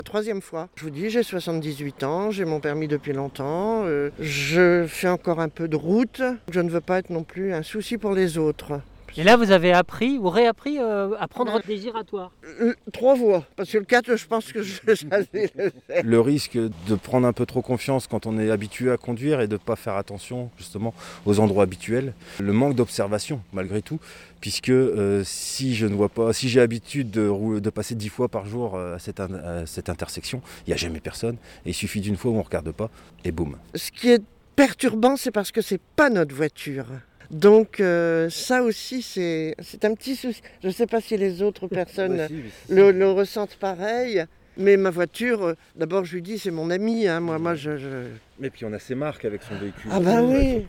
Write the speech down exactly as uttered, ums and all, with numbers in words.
Troisième fois. Je vous dis, j'ai soixante-dix-huit ans, j'ai mon permis depuis longtemps, euh, je fais encore un peu de route. Je ne veux pas être non plus un souci pour les autres. Et là, vous avez appris ou réappris euh, à prendre des giratoires. Euh, trois voies, parce que le quatre, je pense que je, j'avais le faire. Le risque de prendre un peu trop confiance quand on est habitué à conduire et de ne pas faire attention justement aux endroits habituels. Le manque d'observation malgré tout, puisque euh, si je ne vois pas, si j'ai l'habitude de, de passer dix fois par jour à cette, à cette intersection, il n'y a jamais personne. Et il suffit d'une fois où on ne regarde pas et boum. Ce qui est perturbant, c'est parce que c'est pas notre voiture. Donc euh, ça aussi, c'est, c'est un petit souci. Je ne sais pas si les autres personnes bah si, oui, le, le ressentent pareil, mais ma voiture, euh, d'abord je lui dis, c'est mon ami, hein, moi, moi je, je... Mais puis on a ses marques avec son véhicule. Ah bah oui.